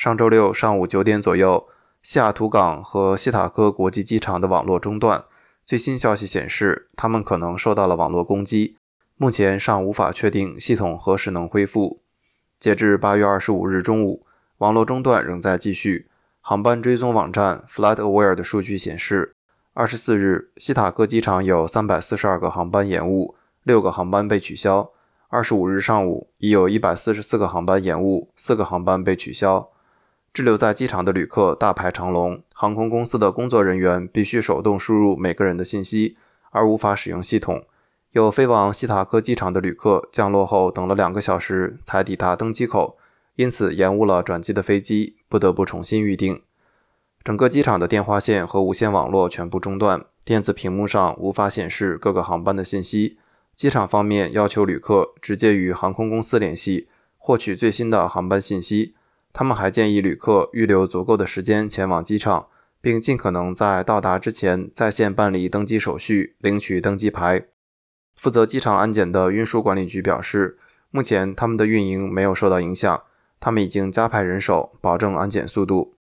上周六上午9点左右，西雅图港和西塔科国际机场的网络中断。最新消息显示，他们可能受到了网络攻击，目前尚无法确定系统何时能恢复。截至8月25日中午，网络中断仍在继续。航班追踪网站 FlightAware 的数据显示，24日，西塔科机场有342个航班延误，6个航班被取消。25日上午，已有144个航班延误，4个航班被取消。滞留在机场的旅客大排长龙，航空公司的工作人员必须手动输入每个人的信息，而无法使用系统。有飞往西塔科机场的旅客降落后等了2个小时才抵达登机口，因此延误了转机的飞机，不得不重新预定。整个机场的电话线和无线网络全部中断，电子屏幕上无法显示各个航班的信息。机场方面要求旅客直接与航空公司联系，获取最新的航班信息。他们还建议旅客预留足够的时间前往机场，并尽可能在到达之前在线办理登机手续，领取登机牌。负责机场安检的运输管理局表示，目前他们的运营没有受到影响，他们已经加派人手，保证安检速度。